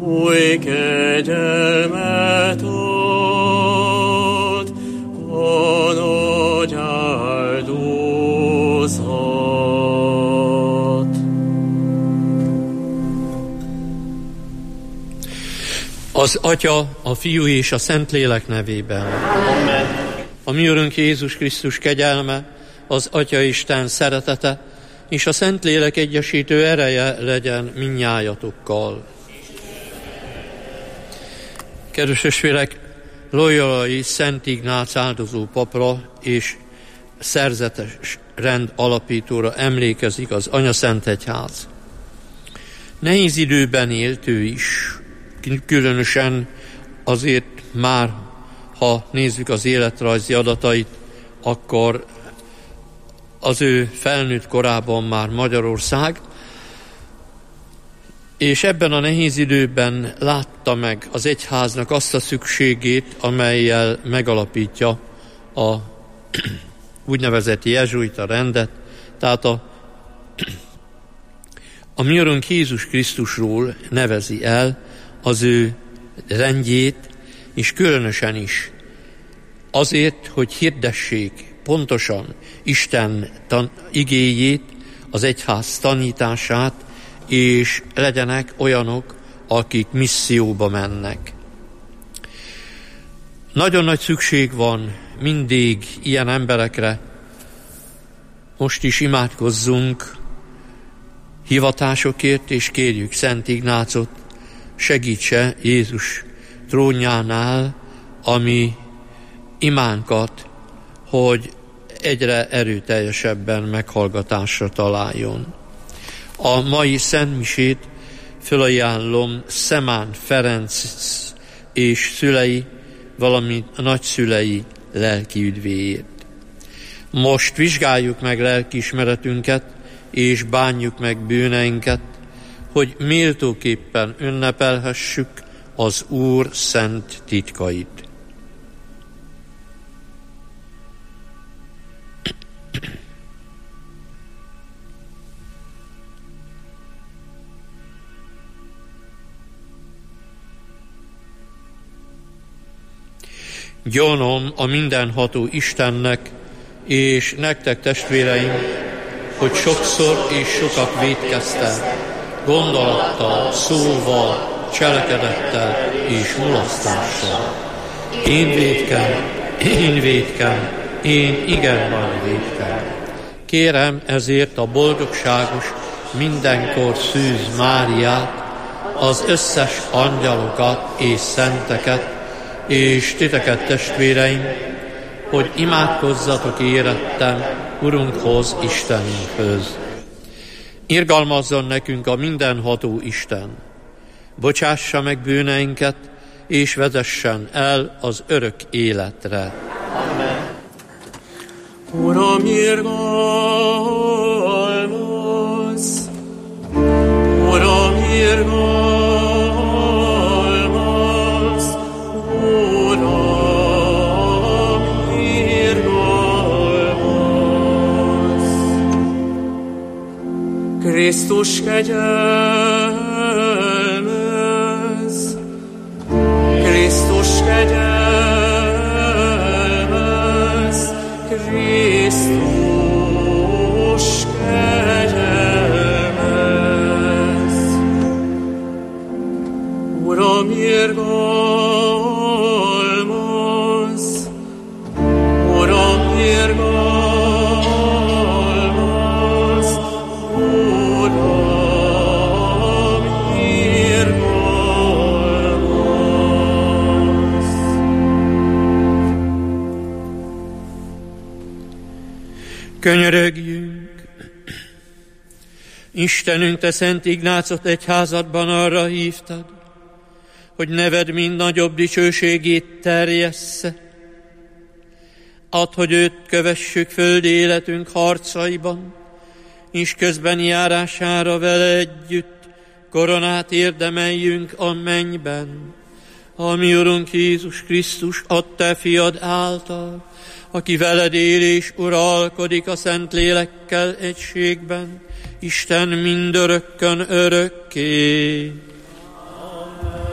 új kegyelmet ad, a nagy áldozat. Az Atya, a Fiú és a Szentlélek nevében. Amen. A mi Urunk Jézus Krisztus kegyelme, az Atya Isten szeretete és a Szentlélek egyesítő ereje legyen mindnyájatokkal. Kedves testvérek, loyolai Szent Ignác áldozó papra és szerzetes rend alapítóra emlékezik az Anyaszentegyház. Nehéz időben élt ő is, különösen azért már, ha nézzük az életrajzi adatait, akkor az ő felnőtt korában már Magyarország, és ebben a nehéz időben látta meg az egyháznak azt a szükségét, amellyel megalapítja a úgynevezett jezsuita rendet, tehát a mi Urunk Jézus Krisztusról nevezi el az ő rendjét, és különösen is azért, hogy hirdessék pontosan Isten igéjét, az egyház tanítását, és legyenek olyanok, akik misszióba mennek. Nagyon nagy szükség van mindig ilyen emberekre. Most is imádkozzunk hivatásokért, és kérjük Szent Ignácot, segítse Jézus trónjánál a mi imánkat, hogy egyre erőteljesebben meghallgatásra találjon. A mai szentmisét fölajánlom Szemán Ferenc és szülei, valamint nagyszülei lelki üdvéért. Most vizsgáljuk meg lelkiismeretünket, és bánjuk meg bűneinket, hogy méltóképpen ünnepelhessük az Úr szent titkait. Gyanom a mindenható Istennek, és nektek testvéreim, hogy sokszor és sokak vétkeztem, gondolattal, szóval, cselekedettel és mulasztással. Én vétkem, én igen nagy vétkem. Kérem ezért a boldogságos, mindenkor szűz Máriát, az összes angyalokat és szenteket, és titeket, testvéreim, hogy imádkozzatok érettem Urunkhoz, Istenünkhöz. Irgalmazzon nekünk a mindenható Isten, bocsássa meg bűneinket, és vezessen el az örök életre. Amen. Uram, irgalmazz! Uram, irgalmazz! Uram, irgalmazz! Krisztus kegyelmez! Krisztus kegyelmez! Krisztus kegyelmez! Uram, irgalmazz! Uram, irgalmazz! Uram, irgalmazz! Könyörögjünk! Istenünk, te Szent Ignácot egyházadban arra hívtad, hogy neved mind nagyobb dicsőségét terjessze. Add, hogy őt kövessük földi életünk harcaiban, és közben járására vele együtt koronát érdemeljünk a mennyben. A mi Urunk Jézus Krisztus, a te fiad által, aki veled él és uralkodik a Szentlélekkel egységben, Isten mindörökkön örökké. Amen.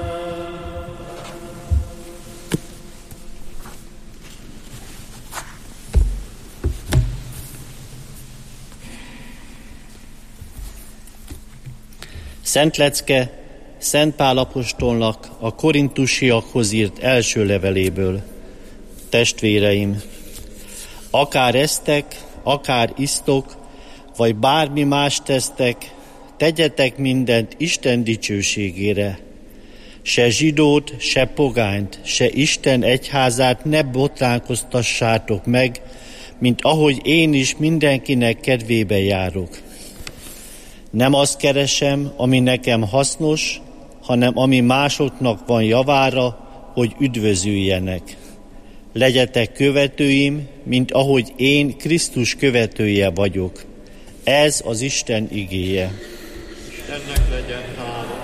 Szent lecke Szent Pál apostolnak a korintusiakhoz írt első leveléből. Testvéreim, akár esztek, akár isztok, vagy bármi más tesztek, tegyetek mindent Isten dicsőségére. Se zsidót, se pogányt, se Isten egyházát ne botránkoztassátok meg, mint ahogy én is mindenkinek kedvébe járok. Nem azt keresem, ami nekem hasznos, hanem ami másoknak van javára, hogy üdvözüljenek. Legyetek követőim, mint ahogy én Krisztus követője vagyok. Ez az Isten igéje. Istennek legyen hála.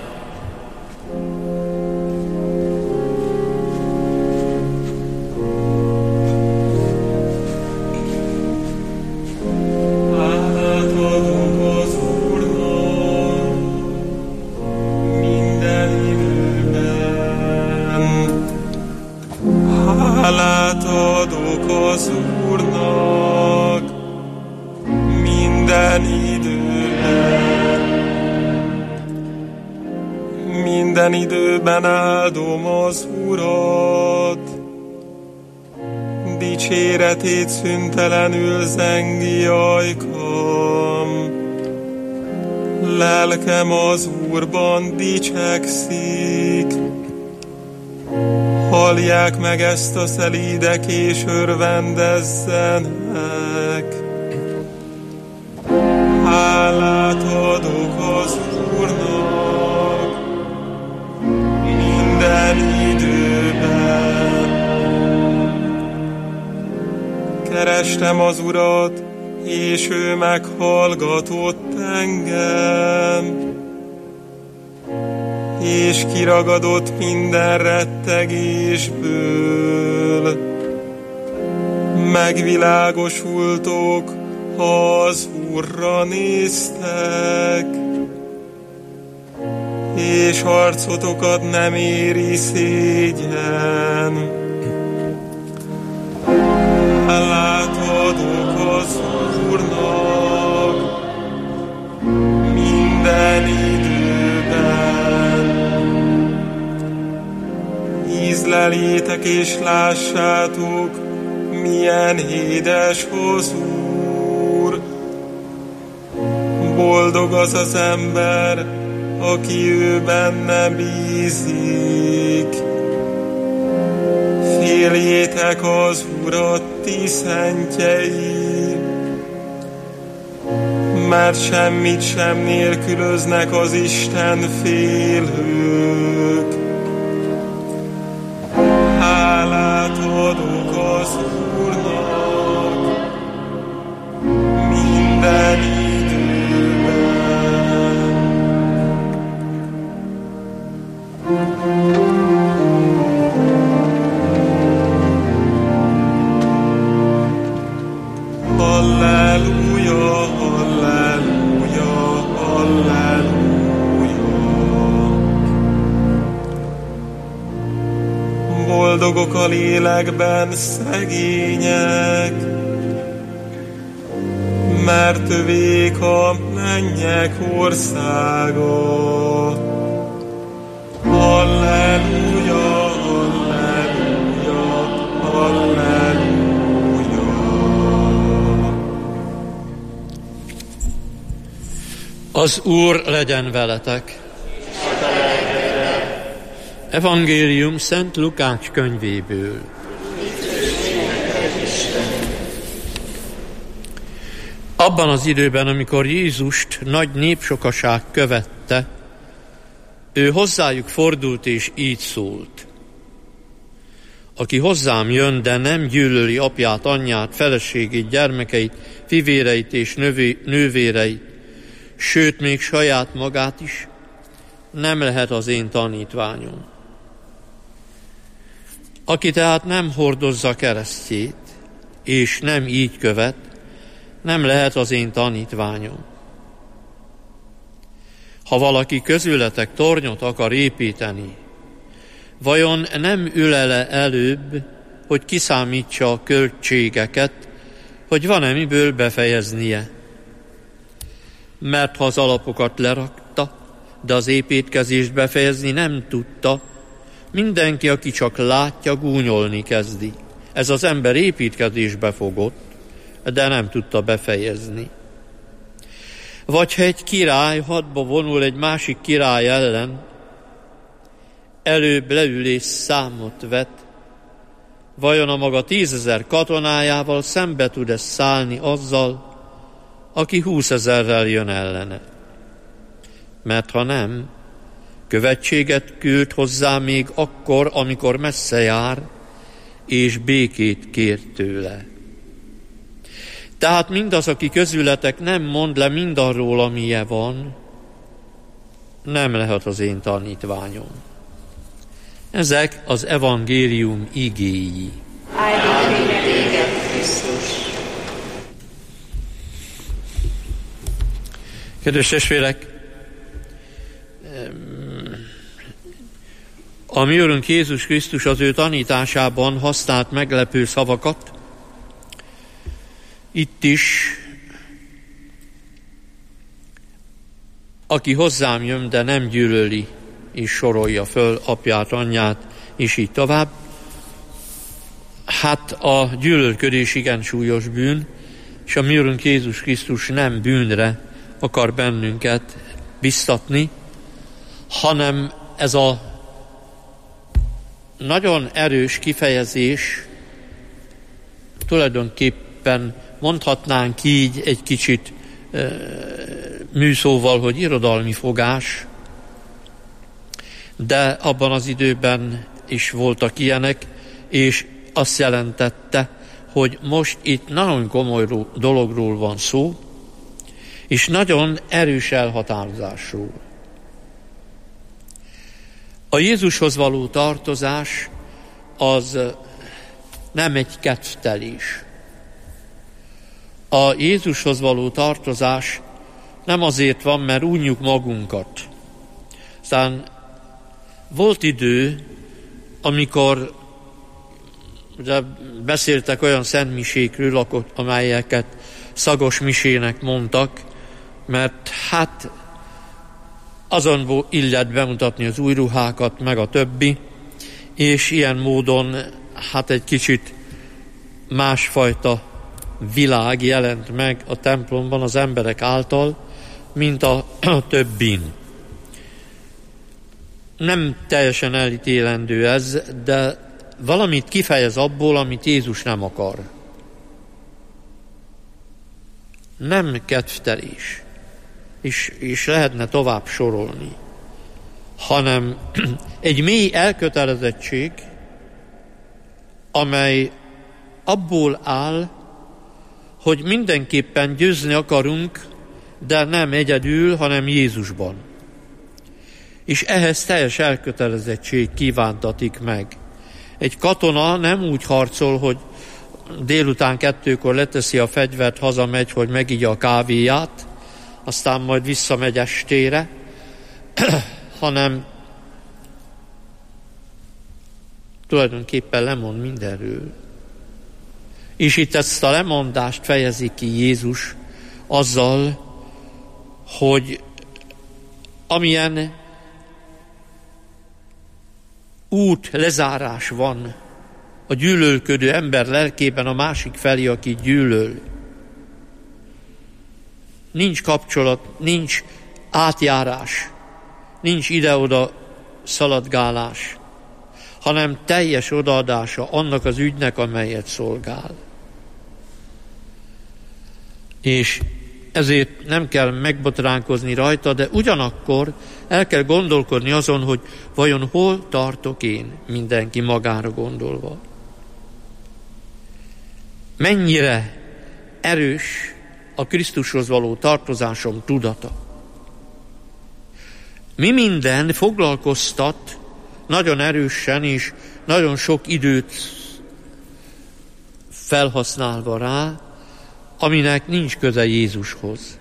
Hálát adunk az Úrnak minden időben. Hálát adok az Úrnak minden időben. Minden időben áldom az Urat, dicséretét szüntelenül zengi ajkam. Lelkem az Úrban dicsekszik. Hallják meg ezt a szelídek, és örvendezzenek. Hálát adok az Úrnak minden időben. Kerestem az Urat, és ő meghallgatott engem, és kiragadott minden rettegésből. Megvilágosultok, ha az Úrra néztek, és arcotokat nem éri szégyen. Hálát adok az Úrnak minden időben. Ízleljétek és lássátok, milyen édes az Úr. Boldog az az ember, aki ő benne bízik. Féljétek az Urat, ti szentjei, mert semmit sem nélkülöznek az Isten félők. Hálát adok az Úrnak minden időben. Halleluja, halleluja, halleluja. Boldogok a lélekben szegények, mert övék a mennyek országa. Halleluja, halleluja, halleluja. Az Úr legyen veletek. Evangélium Szent Lukács könyvéből. Abban az időben, amikor Jézust nagy népsokaság követte, ő hozzájuk fordult és így szólt. Aki hozzám jön, de nem gyűlöli apját, anyját, feleségét, gyermekeit, fivéreit és nővéreit, sőt, még saját magát is, nem lehet az én tanítványom. Aki tehát nem hordozza keresztjét, és nem így követ, nem lehet az én tanítványom. Ha valaki közületek tornyot akar építeni, vajon nem ül-e előbb, hogy kiszámítsa a költségeket, hogy van-e miből befejeznie? Mert ha az alapokat lerakta, de az építkezést befejezni nem tudta. Mindenki, aki csak látja, gúnyolni kezdi. Ez az ember építkezésbe fogott, de nem tudta befejezni. Vagy ha egy király hadba vonul egy másik király ellen, előbb leül és számot vet, vajon a maga 10 000 katonájával szembe tud-e szállni azzal, aki 20 000-rel jön ellene? Mert ha nem, követséget küld hozzá még akkor, amikor messze jár, és békét kér tőle. Tehát mindaz, aki közületek nem mond le mindarról, amilyen van, nem lehet az én tanítványom. Ezek az evangélium igéi. Áldjuk téged, Krisztus! Kedves testvérek, a mi Urunk Jézus Krisztus az ő tanításában használt meglepő szavakat itt is, aki hozzám jön, de nem gyűlöli, és sorolja föl apját, anyját, és így tovább. Hát a gyűlölködés igen súlyos bűn, és a mi Urunk Jézus Krisztus nem bűnre akar bennünket biztatni, hanem ez a nagyon erős kifejezés, tulajdonképpen mondhatnánk így egy kicsit műszóval, hogy irodalmi fogás, de abban az időben is voltak ilyenek, és azt jelentette, hogy most itt nagyon komoly dologról van szó, és nagyon erős elhatározásról. A Jézushoz való tartozás az nem egy kedvtelés. A Jézushoz való tartozás nem azért van, mert unjuk magunkat. Aztán volt idő, amikor beszéltek olyan szentmisékről, amelyeket szagos misének mondtak, mert hát azon illet bemutatni az új ruhákat, meg a többi, és ilyen módon hát egy kicsit másfajta világ jelent meg a templomban az emberek által, mint a többin. Nem teljesen elítélendő ez, de valamit kifejez abból, amit Jézus nem akar. Nem kedvtelés, és lehetne tovább sorolni, hanem egy mély elkötelezettség, amely abból áll, hogy mindenképpen győzni akarunk, de nem egyedül, hanem Jézusban. És ehhez teljes elkötelezettség kívántatik meg. Egy katona nem úgy harcol, hogy délután 2-kor leteszi a fegyvert, hazamegy, hogy megigya a kávéját, aztán majd visszamegy estére, hanem tulajdonképpen lemond mindenről. És itt ezt a lemondást fejezi ki Jézus azzal, hogy amilyen út lezárás van a gyűlölködő ember lelkében a másik felé, aki gyűlöl. Nincs kapcsolat, nincs átjárás, nincs ide-oda szaladgálás, hanem teljes odaadása annak az ügynek, amelyet szolgál. És ezért nem kell megbotránkozni rajta, de ugyanakkor el kell gondolkodni azon, hogy vajon hol tartok én, mindenki magára gondolva. Mennyire erős a Krisztushoz való tartozásom tudata. Mi minden foglalkoztat nagyon erősen és nagyon sok időt felhasználva rá, aminek nincs köze Jézushoz.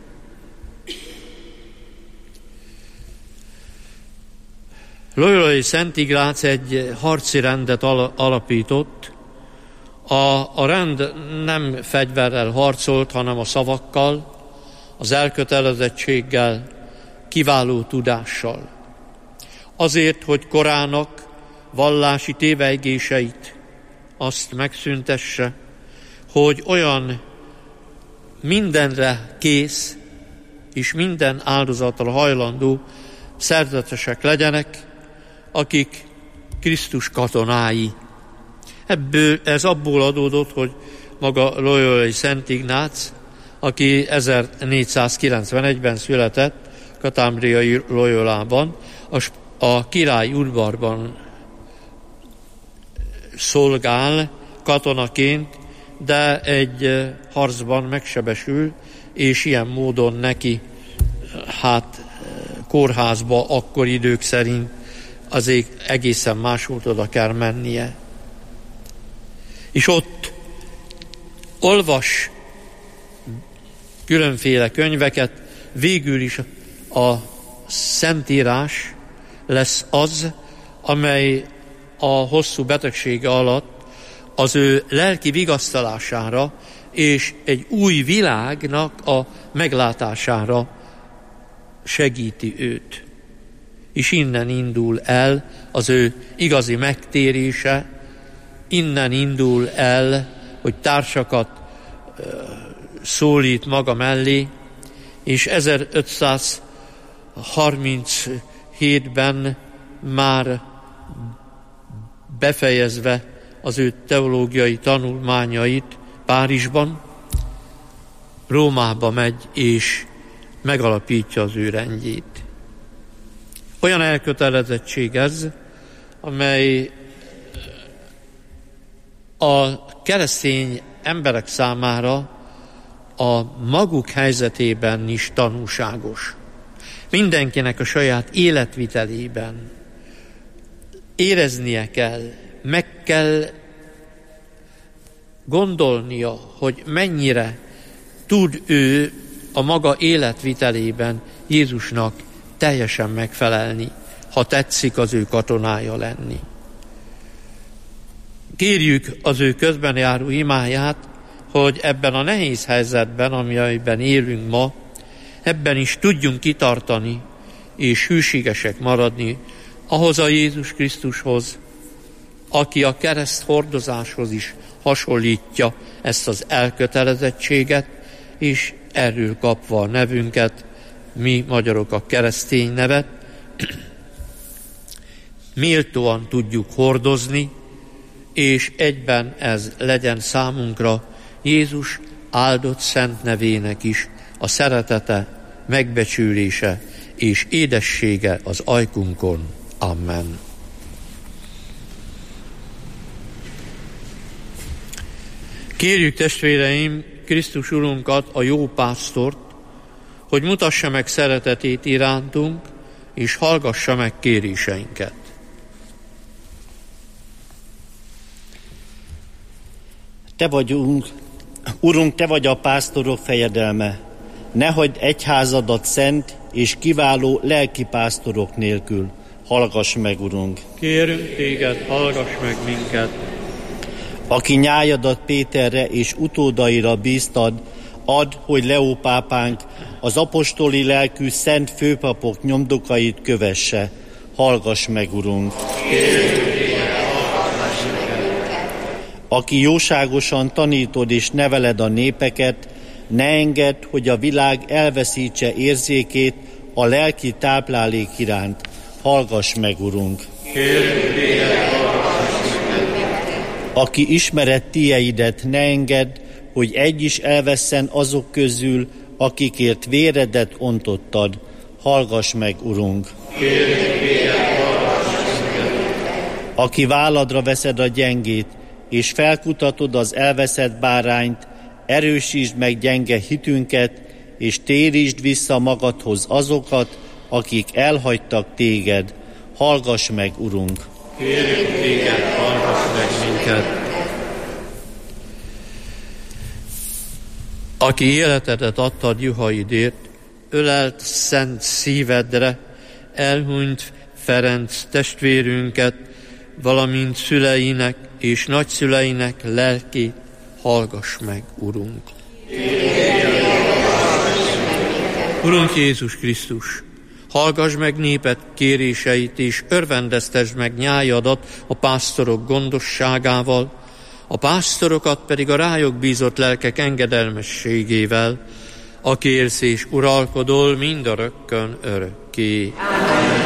Loyolai Szent Ignác egy harci rendet alapított. A rend nem fegyverrel harcolt, hanem a szavakkal, az elkötelezettséggel kiváló tudással. Azért, hogy korának vallási tévejgéseit azt megszüntesse, hogy olyan mindenre kész és minden áldozatra hajlandó szerzetesek legyenek, akik Krisztus katonái. Ez abból adódott, hogy maga Loyolai Szent Ignác, aki 1491-ben született Katámbriai Loyolában, a király udvarban szolgál katonaként, de egy harcban megsebesül, és ilyen módon neki kórházba akkor idők szerint azért egészen máshogy oda kell mennie. És ott olvas különféle könyveket, végül is a Szentírás lesz az, amely a hosszú betegsége alatt az ő lelki vigasztalására és egy új világnak a meglátására segíti őt. És innen indul el az ő igazi megtérése, innen indul el, hogy társakat szólít maga mellé, és 1537-ben már befejezve az ő teológiai tanulmányait Párizsban, Rómába megy és megalapítja az ő rendjét. Olyan elkötelezettség ez, amely a keresztény emberek számára a maguk helyzetében is tanúságos. Mindenkinek a saját életvitelében éreznie kell, meg kell gondolnia, hogy mennyire tud ő a maga életvitelében Jézusnak teljesen megfelelni, ha tetszik az ő katonája lenni. Kérjük az ő közben járó imáját, hogy ebben a nehéz helyzetben, amiben élünk ma, ebben is tudjunk kitartani és hűségesek maradni ahhoz a Jézus Krisztushoz, aki a kereszt hordozáshoz is hasonlítja ezt az elkötelezettséget, és erről kapva a nevünket, mi magyarok a keresztény nevet, méltóan tudjuk hordozni, és egyben ez legyen számunkra Jézus áldott szent nevének is a szeretete, megbecsülése és édessége az ajkunkon. Amen. Kérjük, testvéreim, Krisztus Urunkat, a jó pásztort, hogy mutassa meg szeretetét irántunk, és hallgassa meg kéréseinket. Te vagyunk, Urunk, Te vagy a pásztorok fejedelme. Ne hagyd egyházadat szent és kiváló lelki pásztorok nélkül. Hallgass meg, Urunk! Kérünk Téged, hallgass meg minket! Aki nyájadat Péterre és utódaira bíztad, add, hogy Leó pápánk az apostoli lelkű szent főpapok nyomdokait kövesse. Hallgass meg, Urunk! Aki jóságosan tanítod és neveled a népeket, ne engedd, hogy a világ elveszítse érzékét a lelki táplálék iránt. Hallgass meg, Urunk! Aki ismered tieidet, ne engedd, hogy egy is elvesszen azok közül, akikért véredet ontottad. Hallgass meg, Urunk! Aki válladra veszed a gyengét, és felkutatod az elveszett bárányt, erősítsd meg gyenge hitünket, és térítsd vissza magadhoz azokat, akik elhagytak téged. Hallgass meg, Urunk! Kérjük Téged, hallgass meg minket! Aki életedet adtad juhaidért, ölelt szent szívedre, elhunyt Ferenc testvérünket, valamint szüleinek és nagyszüleinek lelkét, hallgass meg, Urunk! Urunk Jézus Krisztus, Hallgass meg néped kéréseit, és örvendeztesd meg nyájadat a pásztorok gondosságával, a pásztorokat pedig a rájuk bízott lelkek engedelmességével, aki élsz és uralkodol mindörökkön örökké. Amen.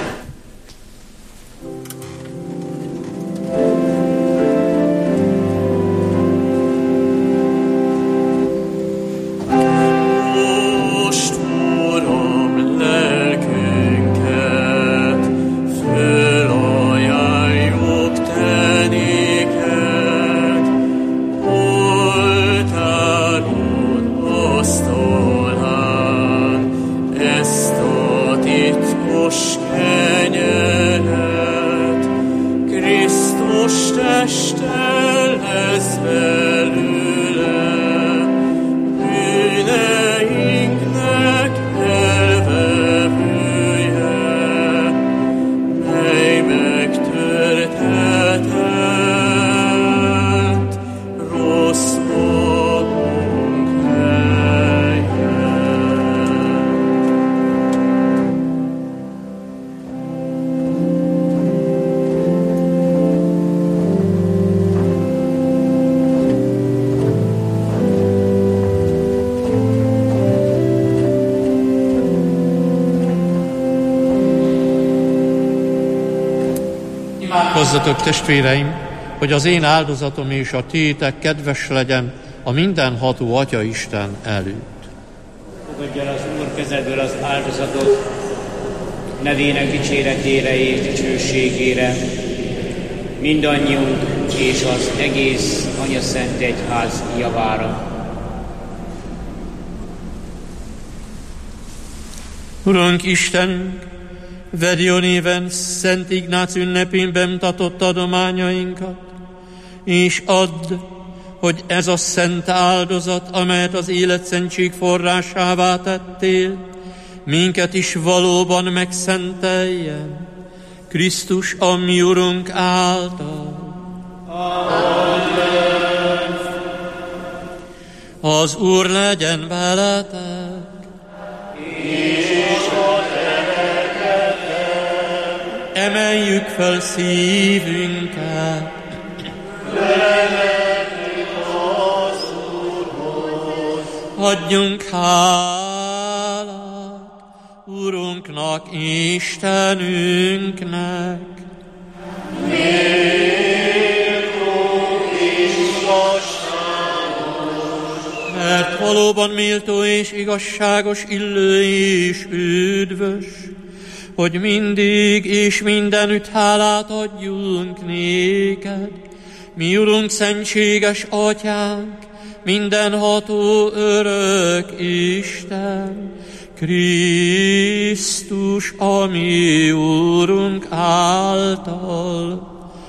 Imádkozzatok, testvéreim, hogy az én áldozatom és a tiétek kedves legyen a mindenható Atya Isten előtt. Fogadj el az Úr kezedből az áldozatot, nevének dicséretére és dicsőségére, mindannyiunk és az egész Anyaszent Egyház javára. Urunk Istenünk, vedd jó néven Szent Ignác ünnepén bemutatott adományainkat, és add, hogy ez a szent áldozat, amelyet az életszentség forrásává tettél, minket is valóban megszenteljen, Krisztus a mi Urunk által. Amen. Az Úr legyen veletek. Emeljük fel szívünket. Adjunk hálát Urunknak, Istenünknek. Mert valóban méltó és igazságos, illő és üdvös, hogy mindig és mindenütt hálát adjunk néked, mi Urunk, szentséges Atyánk, mindenható örök Isten, Krisztus a mi Úrunk által.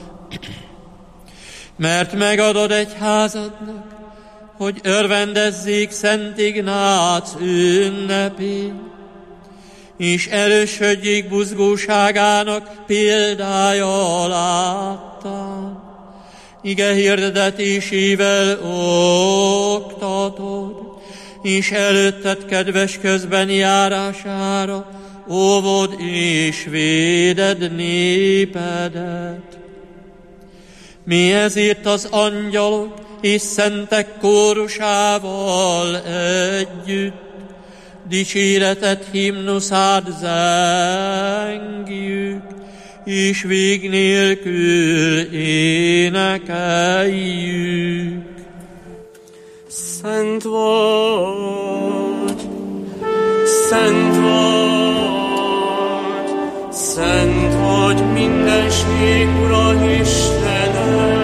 Mert megadod egyházadnak, hogy örvendezzék Szent Ignác ünnepén, és erősödjék buzgóságának példája aláttán. Ige hirdetésével oktatod, és előtted kedves közben járására óvod és véded népedet. Mi ezért az angyalok és szentek kórusával együtt dicséretet himnuszád zengjük, és vég nélkül énekeljük. Szent vagy, szent vagy, szent vagy mindenség Ura Istene,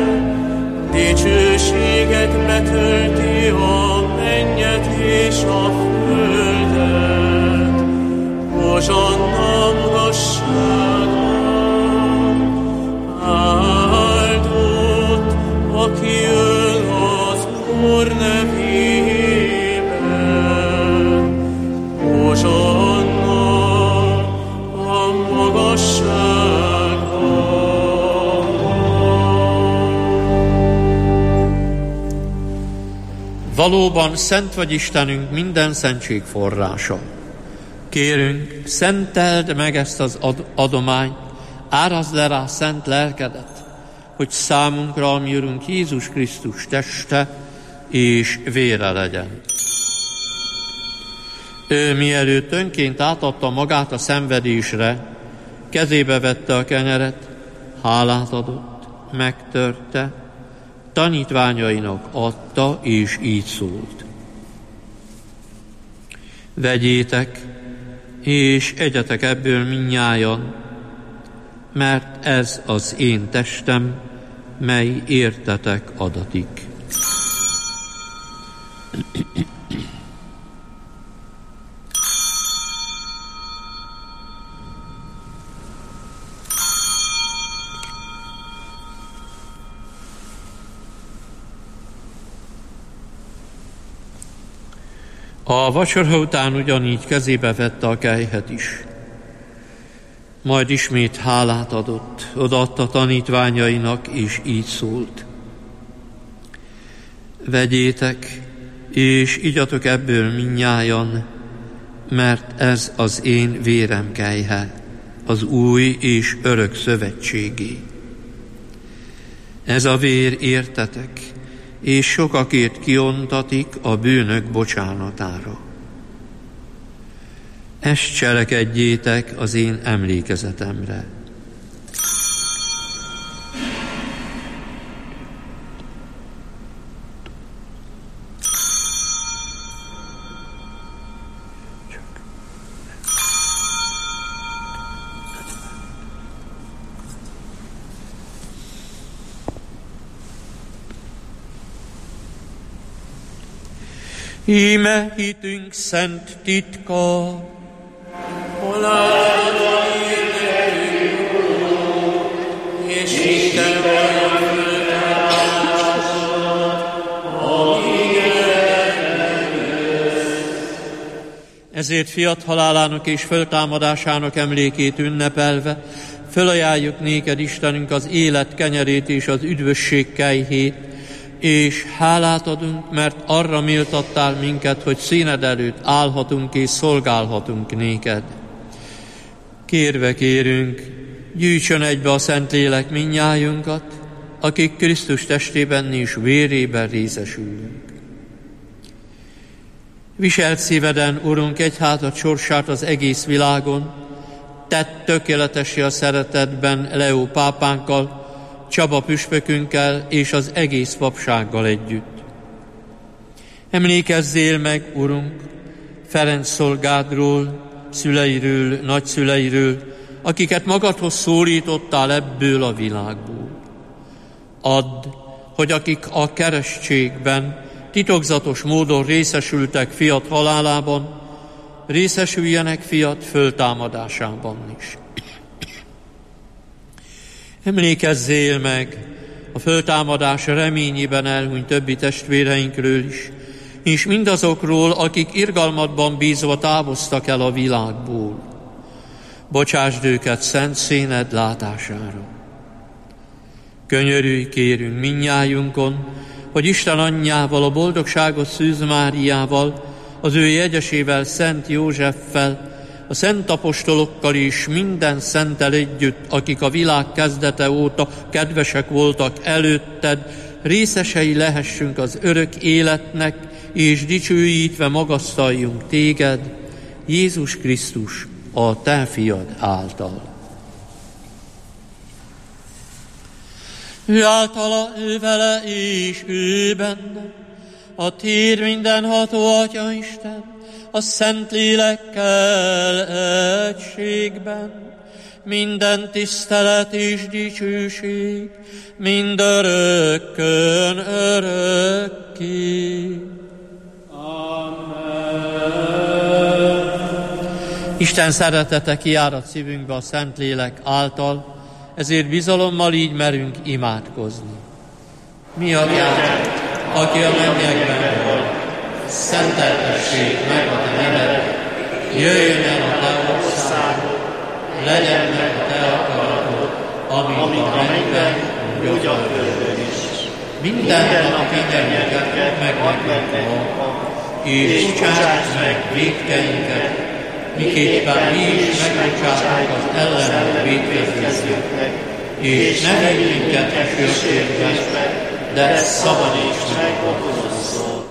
dicsőséget betölti a mennyet és a földet. Hozsanna magasságban, áldott, aki jön az Úr nevében. Hozsanna a magasságban. Valóban szent vagy Istenünk, minden szentség forrása. Kérünk, szenteld meg ezt az adományt, árazd le rá szent lelkedet, hogy számunkra, ami Urunk Jézus Krisztus teste és vére legyen. Ő mielőtt önként átadta magát a szenvedésre, kezébe vette a kenyeret, hálát adott, megtörte, tanítványainak adta, és így szólt. Vegyétek, és egyetek ebből mindnyájan, mert ez az én testem, mely értetek adatik. A vacsora után ugyanígy kezébe vette a kelyhet is. Majd ismét hálát adott, odaadta tanítványainak, és így szólt. Vegyétek, és igyatok ebből mindnyájan, mert ez az én vérem kelyhe, az új és örök szövetségé. Ez a vér értetek, és sokakért kiontatik a bűnök bocsánatára. Ezt cselekedjétek az én emlékezetemre. Íme hitünk szent titka, hol állod a hitünk, és Isten vagy a föltállásod, amíg eljössz. Ezért fiat halálának és föltámadásának emlékét ünnepelve, fölajánljuk néked, Istenünk, az élet kenyerét és az üdvösség kelyhét, és hálát adunk, mert arra méltattál minket, hogy színed előtt állhatunk és szolgálhatunk néked. Kérve kérünk, gyűjtsön egybe a Szentlélek mindnyájunkat, akik Krisztus testében és vérében részesülünk. Viselt szíveden, Urunk, egyházad sorsát az egész világon, tedd tökéletessé a szeretetben Leó pápánkkal, Csaba püspökünkkel és az egész papsággal együtt. Emlékezzél meg, Urunk, Ferenc szolgádról, szüleiről, nagyszüleiről, akiket magadhoz szólítottál ebből a világból. Add, hogy akik a keresztségben titokzatos módon részesültek fiat halálában, részesüljenek fiat föltámadásában is. Emlékezzél meg a föltámadás reményében elhunyt többi testvéreinkről is, és mindazokról, akik irgalmadban bízva távoztak el a világból. Bocsásd őket szent színed látására. Könyörülj, kérünk mindnyájunkon, hogy Isten anyjával, a boldogságos Szűz Máriával, az ő jegyesével, Szent Józseffel, a szent apostolokkal és minden szenttel együtt, akik a világ kezdete óta kedvesek voltak előtted, részesei lehessünk az örök életnek, és dicsőítve magasztaljunk téged, Jézus Krisztus, a te fiad által. Ő általa, ő vele és ő benne, a tér mindenható Atya Isten, a Szentlélekkel egységben, minden tisztelet és dicsőség, mindörökkön örökké. Amen. Isten szeretete kiárad szívünkbe a Szentlélek által, ezért bizalommal így merünk imádkozni. Mi Atyánk, aki a mennyekben vagy, szenteltessék meg a te neved, jöjjön el a te országod, legyen meg a te akaratod, amint a mennyben, úgy a földön is. Minden nap kenyerünket meg nekünk ma, és bocsásd meg vétkeinket, miképpen mi is megbocsátunk az ellenünk vétkezőknek, és ne vigy minket a kísértésbe, de szabadíts meg a gonosztól.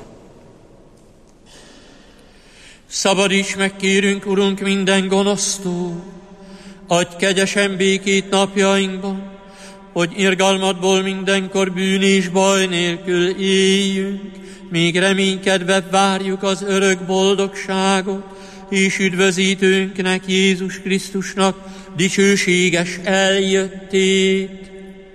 Szabadíts meg, kérünk, Urunk, minden gonosztól, adj kegyesen békét napjainkban, hogy irgalmadból mindenkor bűn és baj nélkül éljünk, míg reménykedve várjuk az örök boldogságot, és üdvözítőnknek, Jézus Krisztusnak dicsőséges eljöttét.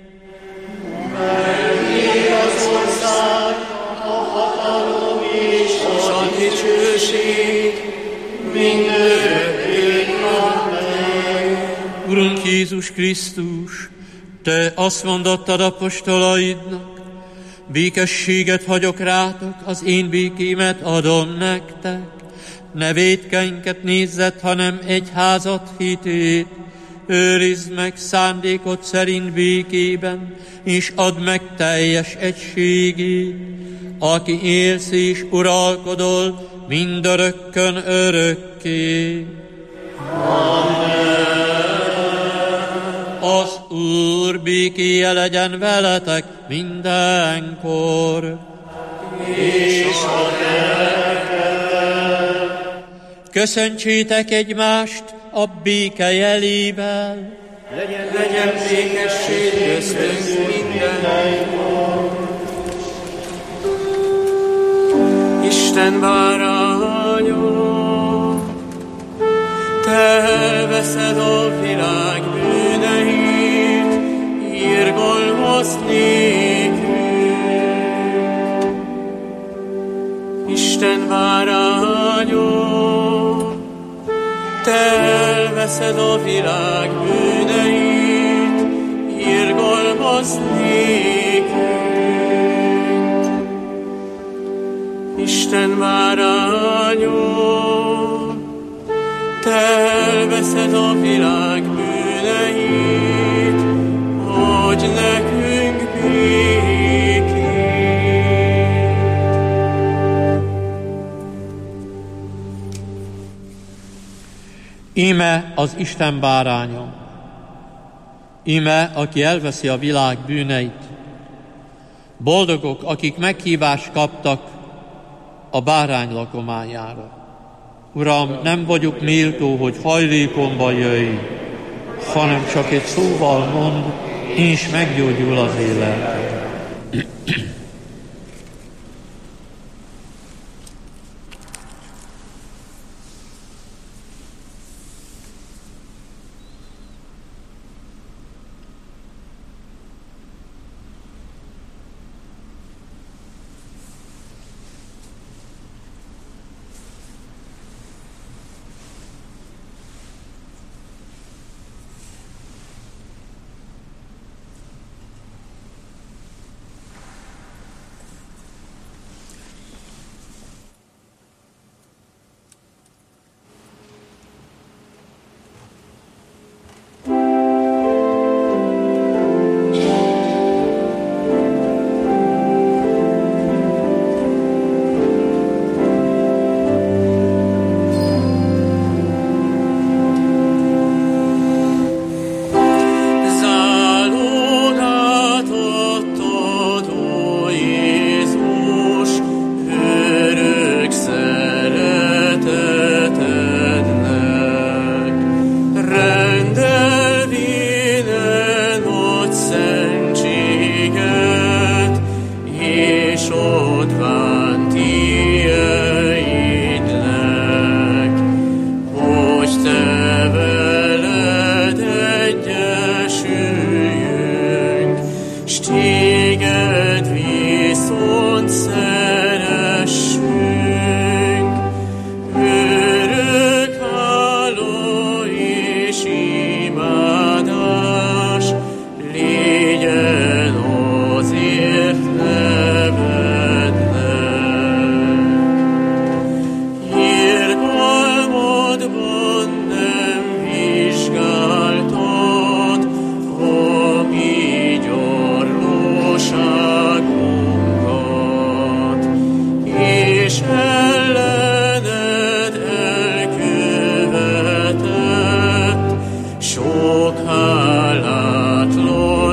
Mert az ország, a hatalom és a dicsőség mindörökké. Amen. Urunk Jézus Krisztus, Te azt mondottad apostolaidnak, békességet hagyok rátok, az én békémet adom nektek. Ne vétkeinket nézzet, hanem egyházat hitét. Őrizd meg szándékod szerint békében, és add meg teljes egységét, aki élsz és uralkodol mindörökkön örökké. Amen. Az Úr békéje legyen veletek mindenkor. És a köszöntsétek egymást a béke jelével. Legyen békesség köztünk mindenkor. Isten bárányom, Te elveszed a világ bűneit, irgalmaz nékünk. Isten bárányom, Te elveszed a világ bűneit, irgalmaz nékünk. Isten bárányom, Te elveszed a világ bűneit, adj nekünk békét. Íme az Isten bárányom, íme, aki elveszi a világ bűneit. Boldogok, akik meghívást kaptak a bárány lakományára. Uram, nem vagyok méltó, hogy hajlékomba jöjj, hanem csak egy szóval mond, és meggyógyul az életem.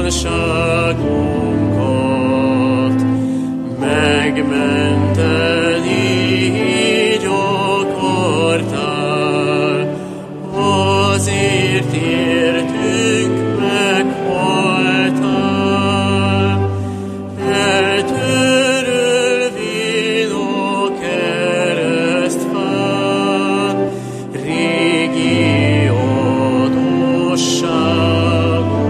biztonságunkat, megmenteni így akartál, azért értünk meghaltál, eltörölvén a keresztfán, régi adósságunkat.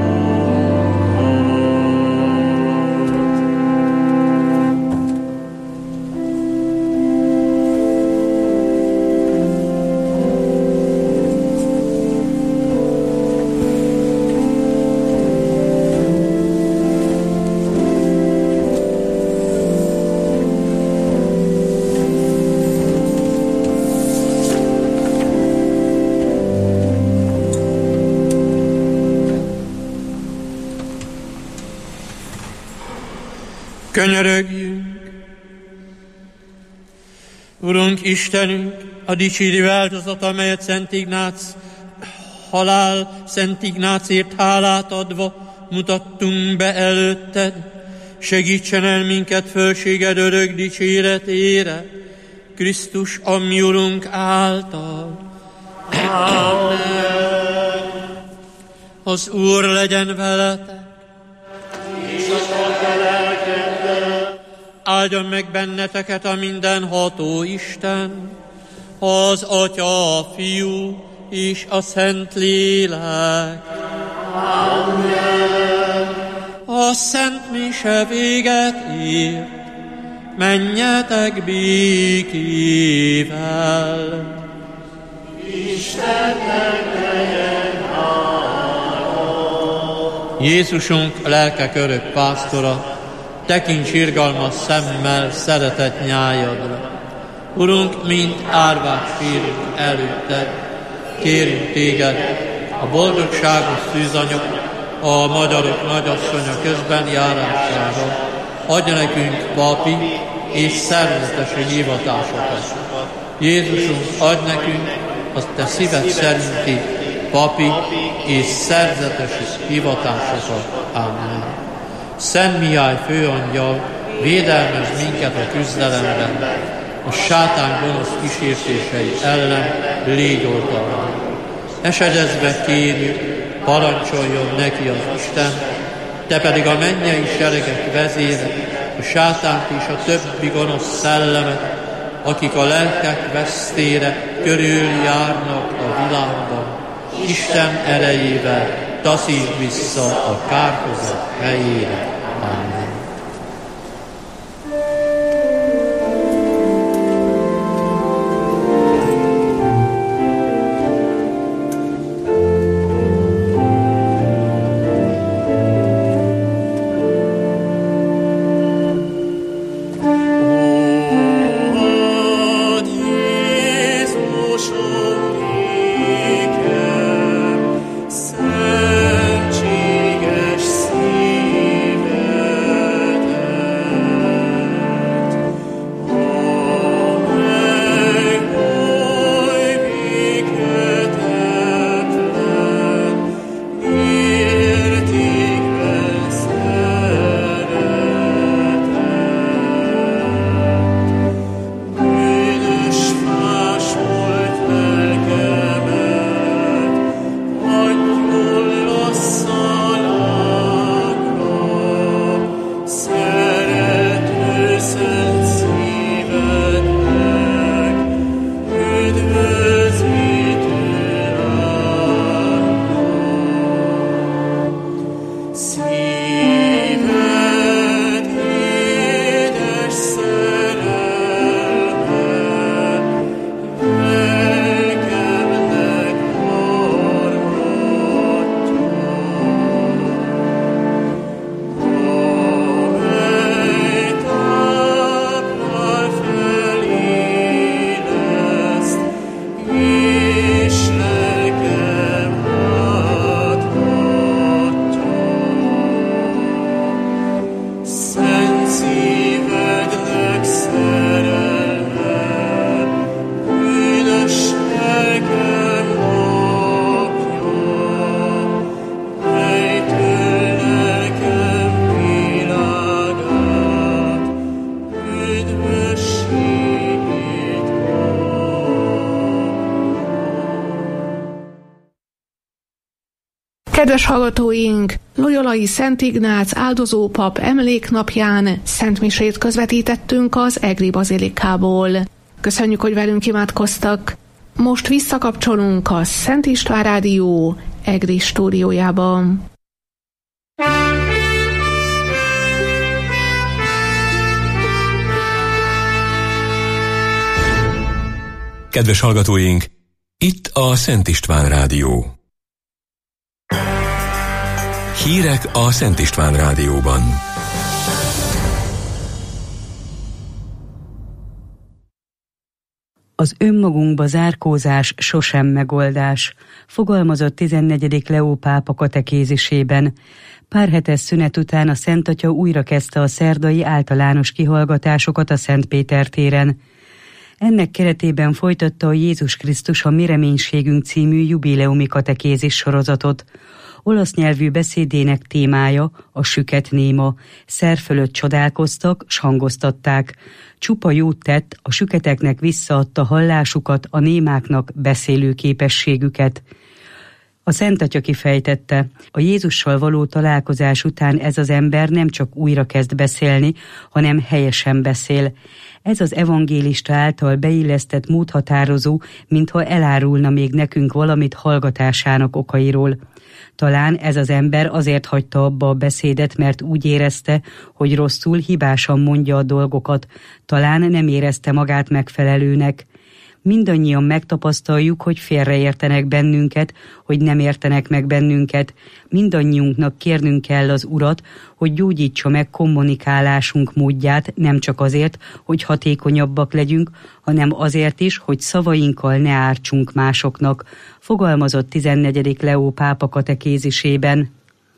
Könyörögjünk! Urunk Istenünk, a dicsérő áldozat, amelyet Szent Ignác Szent Ignácért hálát adva mutattunk be előtted, segítsen el minket fölséged örök dicséretére, Krisztus, a mi Urunk által. Amen. Az Úr legyen veletek. Áldjon meg benneteket a mindenható Isten, az Atya, a Fiú és a Szent Lélek. Amen. A Szent Mise véget ért, menjetek békével. Istennek legyen hála. Jézusunk, lelkek örök pásztora, tekints irgalmas szemmel szeretett nyájadra. Urunk, mint árvát sírunk előtted, kérünk téged, a boldogságos szűzanyag, a magyarok nagyasszonya közben járására. Adj nekünk papi és szerzetesi hivatásokat. Jézusunk, adj nekünk a te szíved szerinti papi és szerzetesi hivatásokat. Amen. Szent Mihály főangyal, védelmezz minket a küzdelemben, a sátán gonosz kísértései ellen légy oltalmunk. Esedezve kérjük, parancsoljon neki az Isten, te pedig a mennyei seregek vezére, a sátánt és a többi gonosz szellemet, akik a lelkek vesztére körüljárnak a világban, Isten erejével taszítsd vissza a kárhozat helyére. Amen. Kedves hallgatóink, Loyolai Szent Ignác áldozópap emléknapján szentmisét közvetítettünk az Egri Bazilikából. Köszönjük, hogy velünk imádkoztak. Most visszakapcsolunk a Szent István Rádió Egri stúdiójába. Kedves hallgatóink, itt a Szent István Rádió. Hírek a Szent István Rádióban. Az önmagunkba zárkózás sosem megoldás, fogalmazott 14. Leó pápa katekézisében. Pár hetes szünet után a Szent Atya újra kezdte a szerdai általános kihallgatásokat a Szent Péter téren. Ennek keretében folytatta a Jézus Krisztus a Mi reménységünk című jubileumi katekézis sorozatot. Olasz nyelvű beszédének témája a süket néma. Szer fölött csodálkoztak, s hangoztatták. Csupa jót tett, a süketeknek visszaadta hallásukat, a némáknak beszélő képességüket. A Szent Atya kifejtette, a Jézussal való találkozás után ez az ember nem csak újra kezd beszélni, hanem helyesen beszél. Ez az evangélista által beillesztett módhatározó, mintha elárulna még nekünk valamit hallgatásának okairól. Talán ez az ember azért hagyta abba a beszédet, mert úgy érezte, hogy rosszul, hibásan mondja a dolgokat. Talán nem érezte magát megfelelőnek. Mindannyian megtapasztaljuk, hogy félreértenek bennünket, hogy nem értenek meg bennünket. Mindannyiunknak kérnünk kell az Urat, hogy gyógyítsa meg kommunikálásunk módját, nem csak azért, hogy hatékonyabbak legyünk, hanem azért is, hogy szavainkkal ne ártsunk másoknak, fogalmazott 14. Leó pápa katekézisében.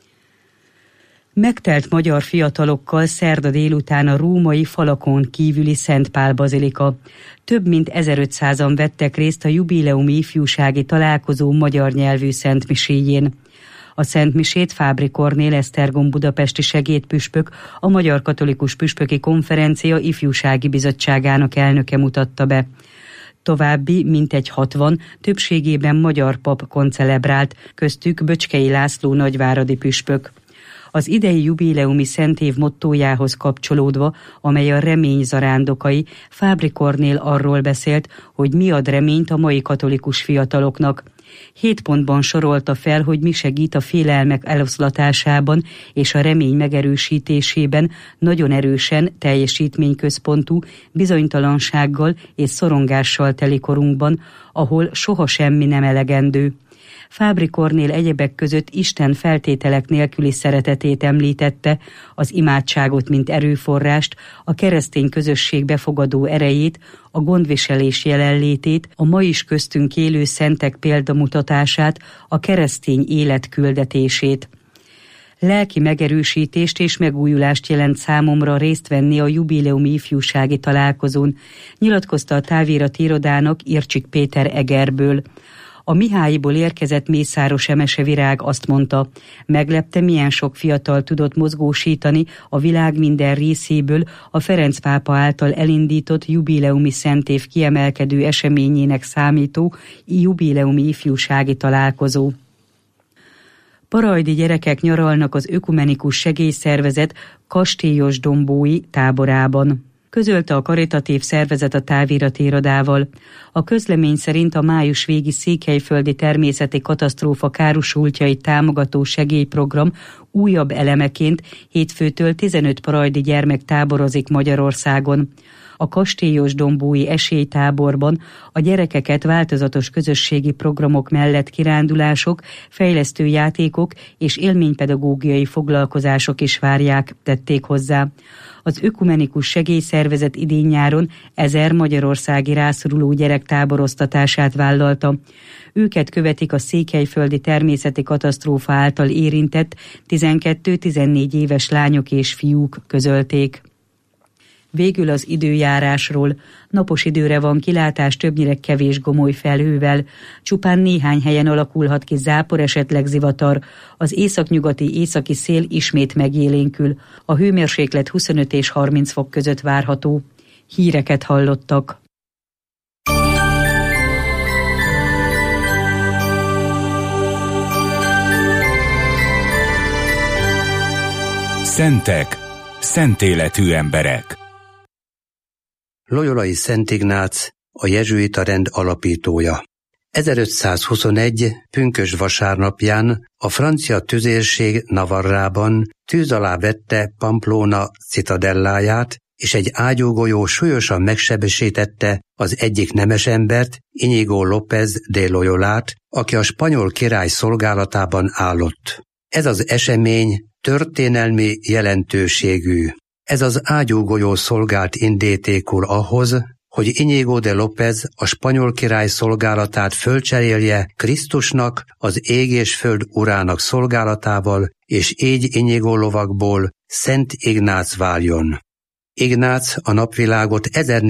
Megtelt magyar fiatalokkal szerda délután a római falakon kívüli Szent Pál bazilika. Több mint 1500-an vettek részt a jubileumi ifjúsági találkozó magyar nyelvű szentmiséjén. A szentmisét Fábri Kornél Esztergom budapesti segédpüspök, a Magyar Katolikus Püspöki Konferencia ifjúsági bizottságának elnöke mutatta be. További mintegy 60, többségében magyar pap koncelebrált, köztük Böcskei László nagyváradi püspök. Az idei jubileumi szentév mottójához kapcsolódva, amely a remény zarándokai, Fábri Kornél arról beszélt, hogy mi ad reményt a mai katolikus fiataloknak. 7 pontban sorolta fel, hogy mi segít a félelmek eloszlatásában és a remény megerősítésében nagyon erősen teljesítményközpontú, bizonytalansággal és szorongással teli korunkban, ahol soha semmi nem elegendő. Fábri Kornél egyebek között Isten feltételek nélküli szeretetét említette, az imádságot mint erőforrást, a keresztény közösség befogadó erejét, a gondviselés jelenlétét, a ma is köztünk élő szentek példamutatását, a keresztény élet küldetését. Lelki megerősítést és megújulást jelent számomra részt venni a jubileumi ifjúsági találkozón, nyilatkozta a távirati irodának Ircsik Péter Egerből. A Mihályiból érkezett Mészáros Emese Virág azt mondta, meglepte, milyen sok fiatal tudott mozgósítani a világ minden részéből a Ferenc pápa által elindított jubileumi szentév kiemelkedő eseményének számító jubileumi ifjúsági találkozó. Parajdi gyerekek nyaralnak az ökumenikus segélyszervezet Kastélyosdombói táborában. Közölte a karitatív szervezet a távirati irodával. A közlemény szerint a május végi székelyföldi természeti katasztrófa károsultjait támogató segélyprogram újabb elemeként hétfőtől 15 parajdi gyermek táborozik Magyarországon. A Kastélyosdombói esélytáborban a gyerekeket változatos közösségi programok mellett kirándulások, fejlesztő játékok és élménypedagógiai foglalkozások is várják, tették hozzá. Az ökumenikus segélyszervezet idén-nyáron 1000 magyarországi rászoruló gyerek táboroztatását vállalta. Őket követik a székelyföldi természeti katasztrófa által érintett 12-14 éves lányok és fiúk, közölték. Végül az időjárásról. Napos időre van kilátás, többnyire kevés gomoly felhővel. Csupán néhány helyen alakulhat ki zápor, esetleg zivatar. Az északnyugati északi szél ismét megélénkül. A hőmérséklet 25 és 30 fok között várható. Híreket hallottak. Szentek, szentéletű emberek. Loyolai Szent Ignác, a jezsuita rend alapítója. 1521. pünkösd vasárnapján a francia tüzérség Navarrában tűz alá vette Pamplona citadelláját, és egy ágyúgolyó súlyosan megsebesítette az egyik nemesembert, Íñigo López de Loyolát, aki a spanyol király szolgálatában állott. Ez az esemény történelmi jelentőségű. Ez az ágyúgolyó szolgált indítékul ahhoz, hogy Íñigo de López a spanyol király szolgálatát fölcserélje Krisztusnak, az ég és föld urának szolgálatával, és így Íñigo lovakból Szent Ignác váljon. Ignác a napvilágot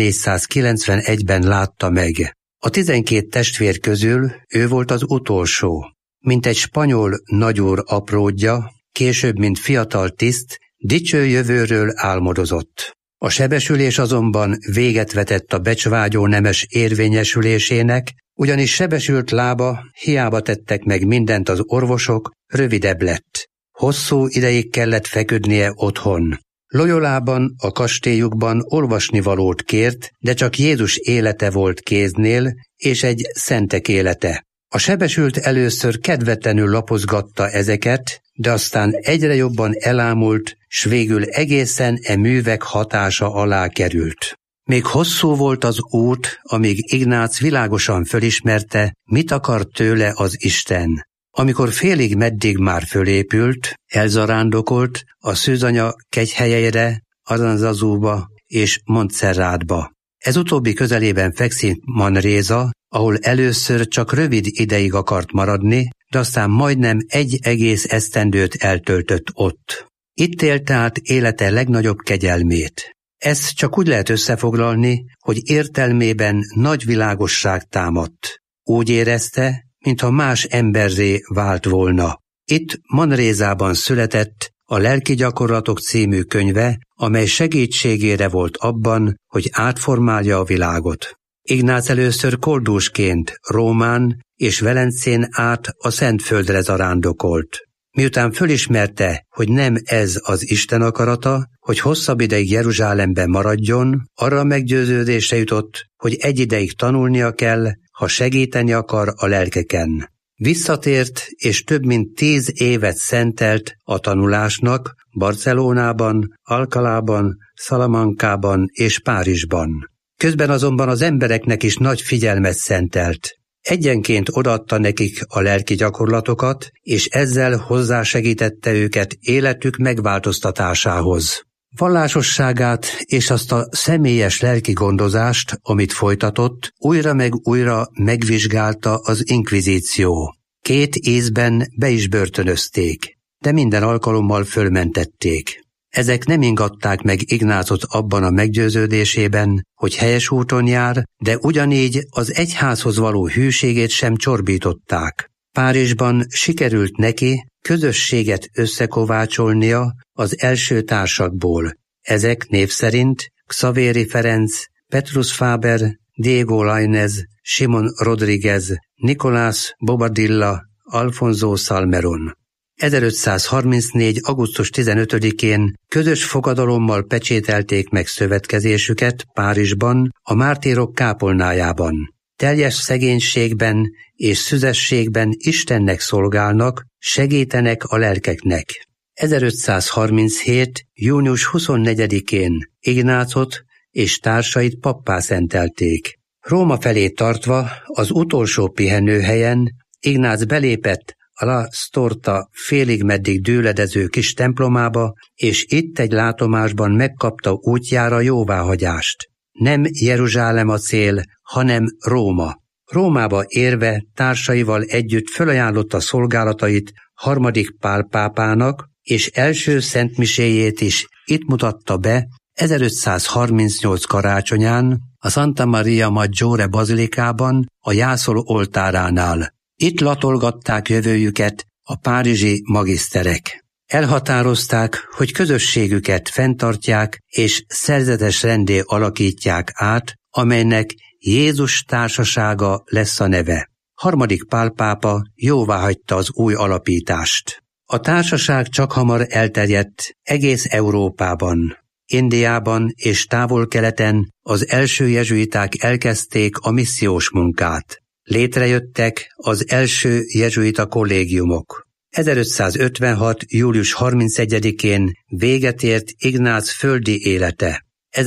1491-ben látta meg. A 12 testvér közül ő volt az utolsó. Mint egy spanyol nagyúr apródja, később mint fiatal tiszt, dicső jövőről álmodozott. A sebesülés azonban véget vetett a becsvágyó nemes érvényesülésének, ugyanis sebesült lába, hiába tettek meg mindent az orvosok, rövidebb lett. Hosszú ideig kellett feküdnie otthon. Loyolában, a kastélyukban olvasnivalót kért, de csak Jézus élete volt kéznél, és egy szentek élete. A sebesült először kedvetlenül lapozgatta ezeket, de aztán egyre jobban elámult, s végül egészen művek hatása alá került. Még hosszú volt az út, amíg Ignác világosan fölismerte, mit akar tőle az Isten. Amikor félig meddig már fölépült, elzarándokolt a szűzanya kegyhelyeire, Aranzazúba és Montserratba. Ez utóbbi közelében fekszik Manresa, ahol először csak rövid ideig akart maradni, de aztán majdnem egy egész esztendőt eltöltött ott. Itt élte át élete legnagyobb kegyelmét. Ezt csak úgy lehet összefoglalni, hogy értelmében nagy világosság támadt. Úgy érezte, mintha más emberré vált volna. Itt Manresában született a Lelki gyakorlatok című könyve, amely segítségére volt abban, hogy átformálja a világot. Ignác először koldusként Rómán és Velencén át a Szentföldre zarándokolt. Miután fölismerte, hogy nem ez az Isten akarata, hogy hosszabb ideig Jeruzsálemben maradjon, arra meggyőződésre jutott, hogy egy ideig tanulnia kell, ha segíteni akar a lelkeken. Visszatért, és több mint 10 évet szentelt a tanulásnak Barcelonában, Alcalában, Salamancában és Párizsban. Közben azonban az embereknek is nagy figyelmet szentelt. Egyenként odaadta nekik a lelki gyakorlatokat, és ezzel hozzásegítette őket életük megváltoztatásához. Vallásosságát és azt a személyes lelki gondozást, amit folytatott, újra meg újra megvizsgálta az inkvizíció. 2 ízben be is börtönözték, de minden alkalommal fölmentették. Ezek nem ingatták meg Ignácot abban a meggyőződésében, hogy helyes úton jár, de ugyanígy az egyházhoz való hűségét sem csorbították. Párizsban sikerült neki közösséget összekovácsolnia az első társakból. Ezek név szerint Xavéri Ferenc, Petrus Faber, Diego Lainez, Simon Rodriguez, Nicolás Bobadilla, Alfonso Salmeron. 1534. augusztus 15-én közös fogadalommal pecsételték meg szövetkezésüket Párizsban, a mártírok kápolnájában. Teljes szegénységben és szüzességben Istennek szolgálnak, segítenek a lelkeknek. 1537. június 24-én Ignácot és társait pappá szentelték. Róma felé tartva az utolsó pihenőhelyen Ignác belépett a La Storta félig meddig dőledező kis templomába, és itt egy látomásban megkapta útjára jóváhagyást. Nem Jeruzsálem a cél, hanem Róma. Rómába érve társaival együtt fölajánlotta szolgálatait 3. Pál pápának, és első szentmiséjét is itt mutatta be 1538 karácsonyán a Santa Maria Maggiore bazilikában a jászol oltáránál. Itt latolgatták jövőjüket a párizsi magiszterek. Elhatározták, hogy közösségüket fenntartják és szerzetes renddé alakítják át, amelynek Jézus társasága lesz a neve. 3. Pál pápa jóváhagyta az új alapítást. A társaság csakhamar elterjedt egész Európában. Indiában és Távol-Keleten az első jezsuiták elkezdték a missziós munkát. Létrejöttek az első jezsuita kollégiumok. 1556. július 31-én véget ért Ignác földi élete.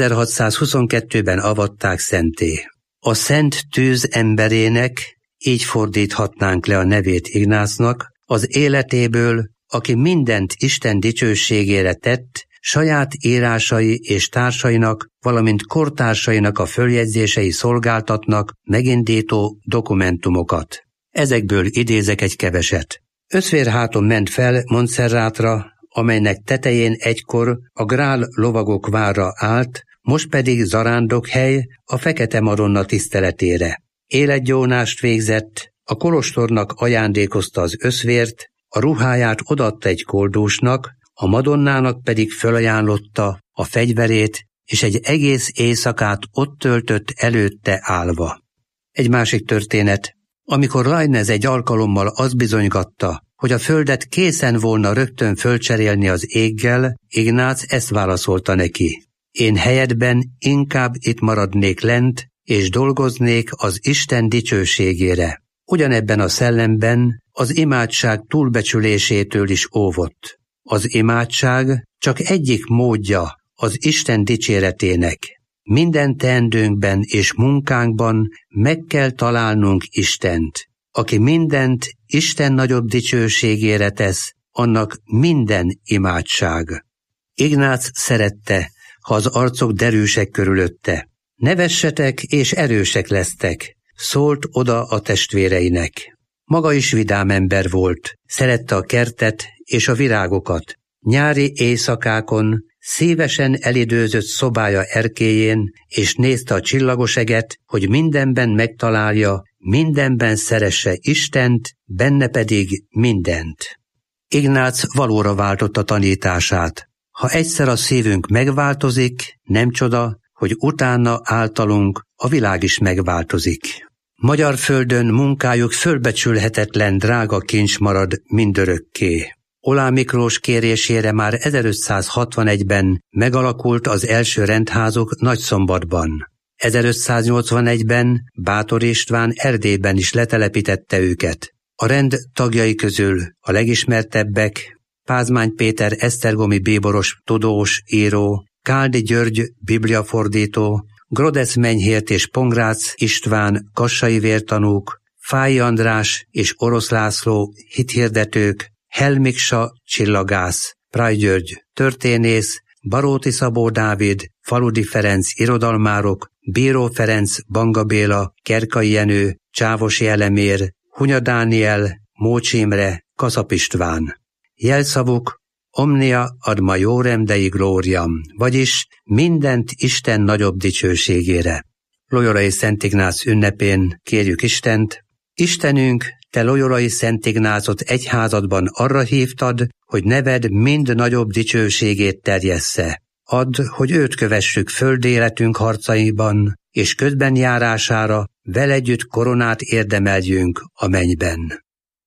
1622-ben avatták szentté. A Szent Tűz emberének, így fordíthatnánk le a nevét Ignácnak, az életéből, aki mindent Isten dicsőségére tett, saját írásai és társainak, valamint kortársainak a följegyzései szolgáltatnak megindító dokumentumokat. Ezekből idézek egy keveset. Összvérháton ment fel Montserratra, amelynek tetején egykor a Grál lovagok vára állt, most pedig zarándokhely a Fekete Madonna tiszteletére. Életgyónást végzett, a kolostornak ajándékozta az összvért, a ruháját odaadta egy koldusnak, a Madonnának pedig fölajánlotta a fegyverét, és egy egész éjszakát ott töltött előtte állva. Egy másik történet, amikor Leibniz egy alkalommal azt bizonygatta, hogy a földet készen volna rögtön fölcserélni az éggel, Ignác ezt válaszolta neki. Én helyedben inkább itt maradnék lent, és dolgoznék az Isten dicsőségére. Ugyanebben a szellemben az imádság túlbecsülésétől is óvott. Az imádság csak egyik módja az Isten dicséretének. Minden teendőnkben és munkánkban meg kell találnunk Istent. Aki mindent Isten nagyobb dicsőségére tesz, annak minden imádság. Ignác szerette, ha az arcok derűsek körülötte. Nevessetek és erősek lesztek, szólt oda a testvéreinek. Maga is vidám ember volt, szerette a kertet és a virágokat. Nyári éjszakákon szívesen elidőzött szobája erkélyén, és nézte a csillagos eget, hogy mindenben megtalálja, mindenben szeresse Istent, benne pedig mindent. Ignác valóra váltotta tanítását. Ha egyszer a szívünk megváltozik, nem csoda, hogy utána általunk a világ is megváltozik. Magyar földön munkájuk fölbecsülhetetlen drága kincs marad mindörökké. Oláh Miklós kérésére már 1561-ben megalakult az első rendházuk Nagyszombatban. 1581-ben Bátor István Erdélyben is letelepítette őket. A rend tagjai közül a legismertebbek Pázmány Péter esztergomi bíboros tudós, író, Káldi György bibliafordító, Grodesz Menyhért és Pongrác István kassai vértanúk, Fáy András és Orosz László hithirdetők, Helmiksa csillagász, Pray György történész, Baróti Szabó Dávid, Faludi Ferenc irodalmárok, Bíró Ferenc, Banga Béla, Kerkai Jenő, Csávosi Elemér, Hunya Dániel, Mócs Imre, Kaszap István. Jelszavuk Omnia ad majorem Dei gloriam, vagyis mindent Isten nagyobb dicsőségére. Loyolai Szent Ignác ünnepén kérjük Istent: Istenünk, te Loyolai Szent Ignácot egyházadban arra hívtad, hogy neved mind nagyobb dicsőségét terjessze. Add, hogy őt kövessük földi életünk harcaiban, és közben járására vele együtt koronát érdemeljünk a mennyben.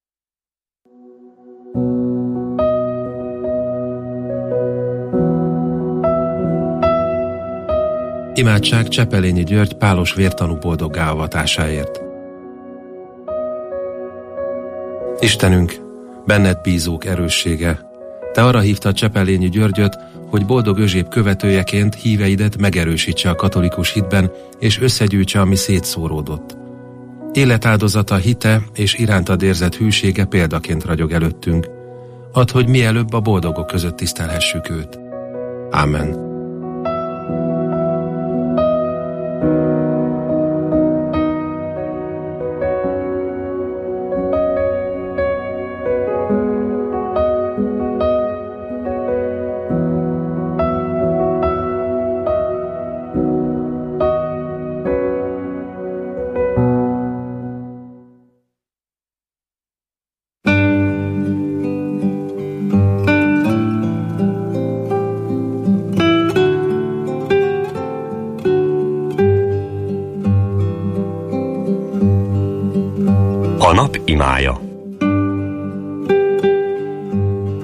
Imádság Csepelényi György pálos vértanú boldoggá avatásáért. Istenünk, benned bízók erőssége, te arra hívtad Csepelényi Györgyöt, hogy Boldog Özséb követőjeként híveidet megerősítse a katolikus hitben, és összegyűjtse, ami szétszóródott. Életáldozata, hite és irántad érzett hűsége példaként ragyog előttünk. Add, hogy mielőbb a boldogok között tisztelhessük őt. Ámen. A nap imája.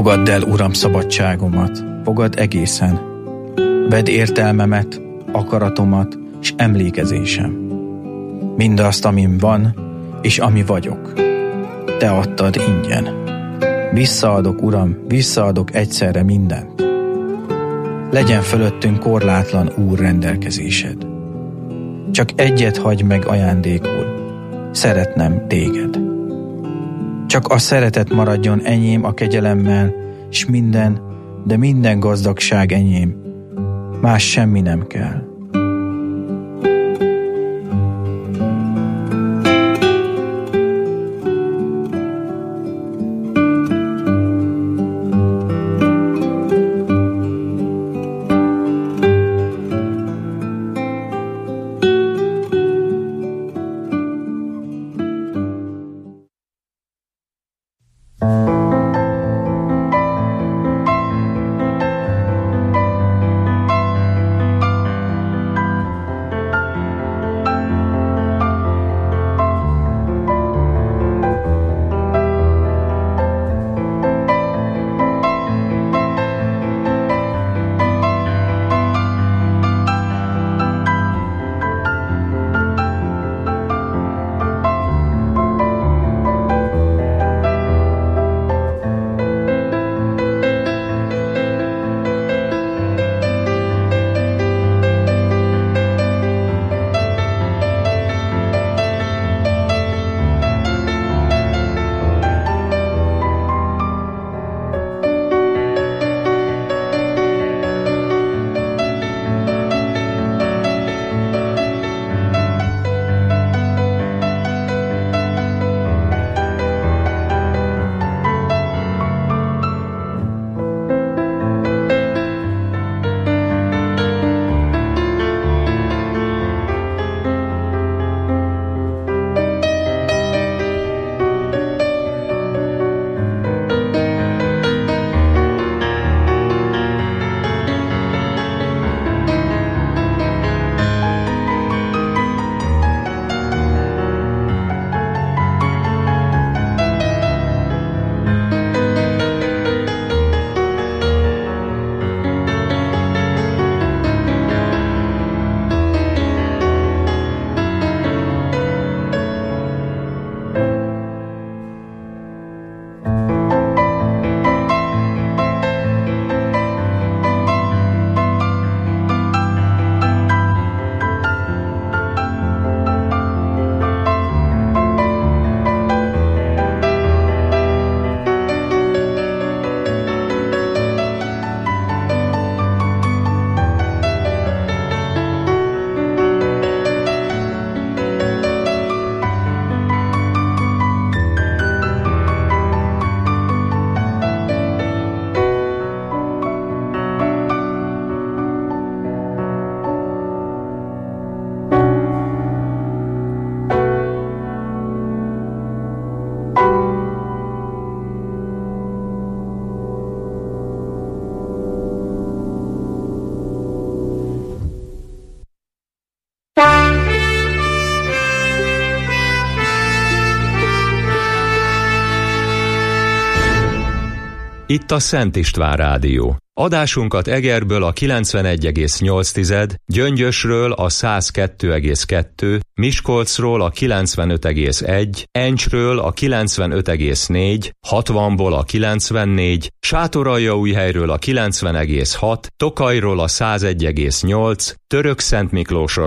Fogadd el, Uram, szabadságomat, fogadd egészen. Vedd értelmemet, akaratomat és emlékezésem. Mindazt, amim van, és ami vagyok. Te adtad ingyen. Visszaadok, Uram, visszaadok egyszerre mindent. Legyen fölöttünk korlátlan Úr rendelkezésed. Csak egyet hagy meg ajándékul, szeretnem téged. Csak a szeretet maradjon enyém a kegyelemmel, és minden, de minden gazdagság enyém. Más semmi nem kell. Itt a Szent István Rádió. Adásunkat Egerből a 91,8, Gyöngyösről a 102,2, Miskolcról a 95,1, Encsről a 95,4, 60-ból a 94, Sátoraljaújhelyről a 90,6, Tokajról a 101,8, Törökszentmiklósról